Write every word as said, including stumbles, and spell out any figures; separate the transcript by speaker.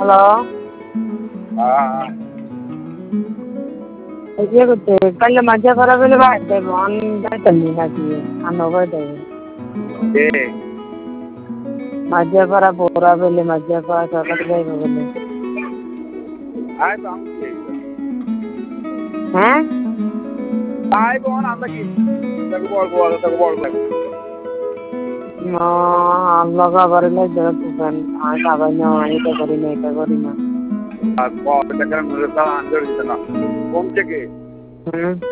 Speaker 1: hello
Speaker 2: হ্যাঁ
Speaker 1: ইয়ে করতে কাল মাঝে খারাপ হলে ভাই দেব অন যাইতালি নাকি আনো ভাই দেব
Speaker 2: কে
Speaker 1: মাঝে খারাপ ওরা বলে মাঝে খারাপ সকালে যাইব বলে
Speaker 2: আয় তো আমি
Speaker 1: হ্যাঁ
Speaker 2: আয় বোন আমরা কি তাকে বল বল তাকে বল বল
Speaker 1: না আল্লাহ বারে লাই দেব তুফান আর কাবাই না এটা করি না এটা করি না
Speaker 2: আর বল এটা কেন নুরে সালা আন্দর দিতে না কোন থেকে
Speaker 1: হুম